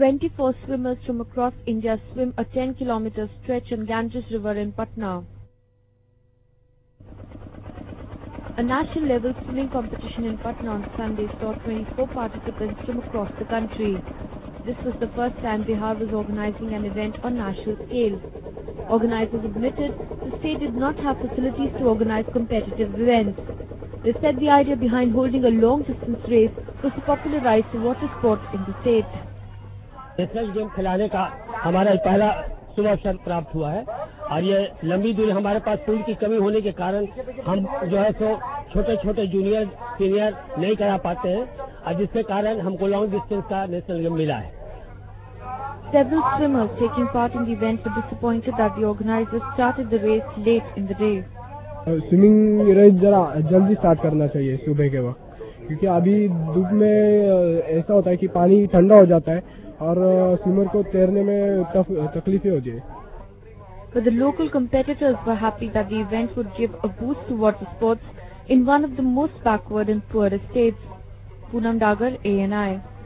24 swimmers from across India swim a 10-kilometer stretch on Ganges River in Patna. A national-level swimming competition in Patna on Sunday saw 24 participants from across the country. This was the first time Bihar was organizing an event on national scale. Organizers admitted the state did not have facilities to organize competitive events. They said the idea behind holding a long-distance race was to popularize the water sport in the state. National game खिलाने का हमारा पहला शुभ अवसर प्राप्त हुआ है और ये लंबी दूरी हमारे पास पूल की कमी होने के कारण हम जो है सो छोटे छोटे जूनियर सीनियर नहीं करा पाते हैं और जिसके कारण हमको लॉन्ग डिस्टेंस का नेशनल गेम मिला है. Several swimmers taking part in the event were disappointed that the organizers started the race late in the day. Swimming race जरा जल्दी स्टार्ट करना चाहिए सुबह के वक्त, क्योंकि अभी धूप में ऐसा होता है कि पानी ठंडा हो जाता है और स्विमर को तैरने में तकलीफें होती है. But the local competitors were happy that the event would give a boost to water sports in one of the most backward and poorest states. Poonam Dagar, ANI.